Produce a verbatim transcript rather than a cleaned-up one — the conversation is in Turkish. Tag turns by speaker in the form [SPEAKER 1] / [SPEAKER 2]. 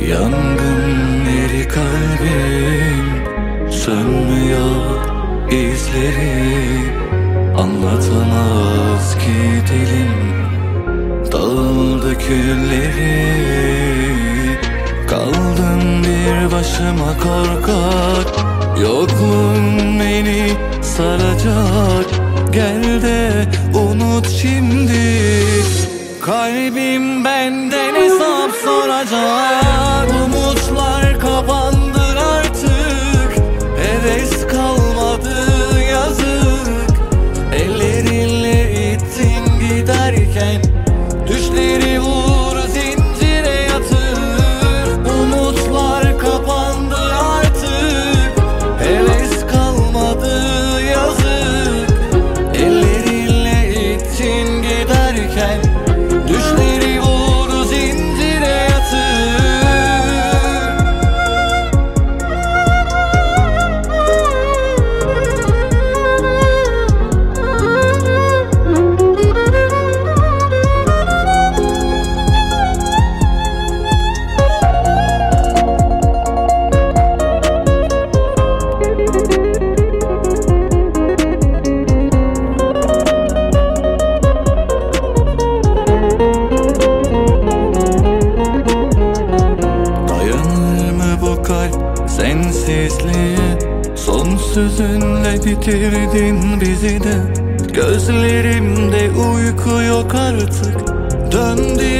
[SPEAKER 1] Yangın yeri kalbim, sönmüyor izleri. Anlatamaz ki dilim, dağıldı külleri. Kaldım bir başıma korkak, yokluğun beni saracak. Gel de unut şimdi, kalbim benden hesap soracak. Umutlar kapandı artık, heves kalmadı yazık. Ellerinle ittin giderken, düşleri vur zincire yatır. Umutlar kapandı artık, heves kalmadı yazık. Ellerinle ittin giderken, düşleri vur zincire yatır. Sensizliğe son sözünle bitirdin bizi de. Gözlerimde uyku yok artık, döndü